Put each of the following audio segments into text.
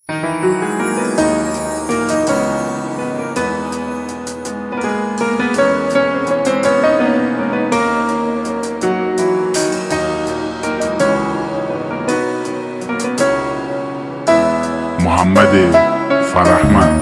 محمد فرهمند.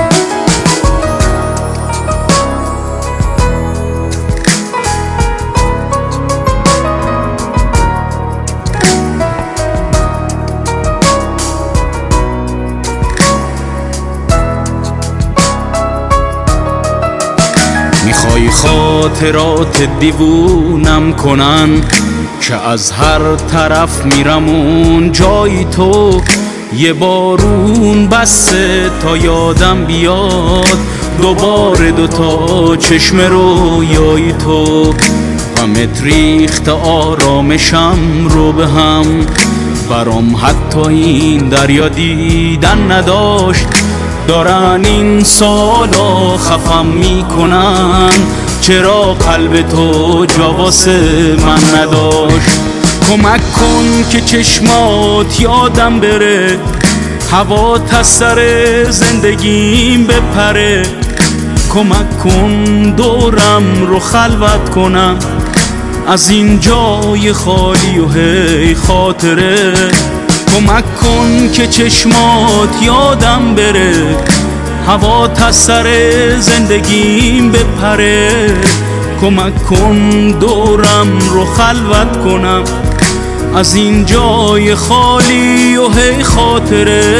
میخوای خاطرات دیوونم کنن که از هر طرف میرم اون جای تو، یه بارون بسه تا یادم بیاد دوباره دوتا چشم رویای تو. غمت ریخت آرامشم رو به هم، برام حتی این دریا دیدن نداشت. دارن این سالا خفم میکنن، چرا قلب تو جا واسه من نداشت. کمک کن که چشمات یادم بره، هوات از سر زندگیم بپره. کمک کن دورم رو خلوت کنم از این جای خالی و هی خاطره. کمک کن که چشمات یادم بره، هوات از سر زندگیم بپره. کمک کن دورم رو خلوت کنم از این جای خالی و هی خاطره.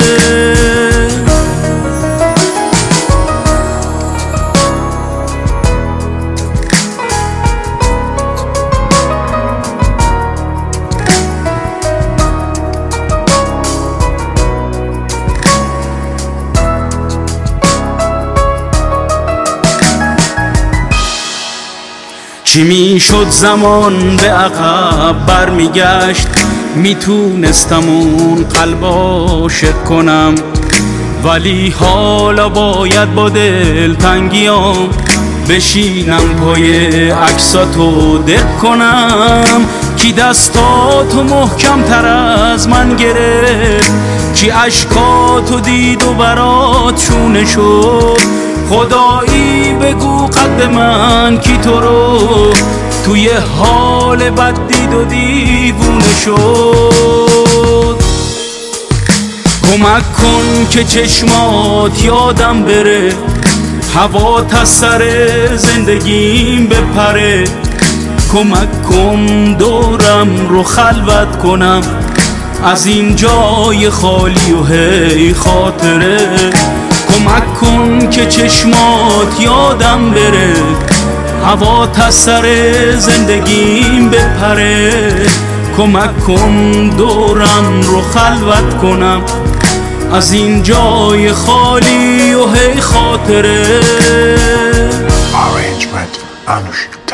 چی میشد زمان به عقب برمیگشت، میتونستم اون قلب عاشق کنم، ولی حالا باید با دلتنگیام بشینم پای عکساتو دق کنم. کی دستاتو محکم تر از من گرفت، کی عشقاتو دید و برات چونه شد. خدایی بگو قد من کی تو رو توی حال بد دید و دیوونه شد. کمک کن که چشمات یادم بره، هوات از سر زندگیم بپره. کمک کن دورم رو خلوت کنم از این جای خالی و هی خاطره. کمک کن که چشمات یادم بره، هوات از سر زندگیم بپره. کمک کن دورم رو خلوت کنم از این جای خالی و هی خاطره. Arrangement Anush.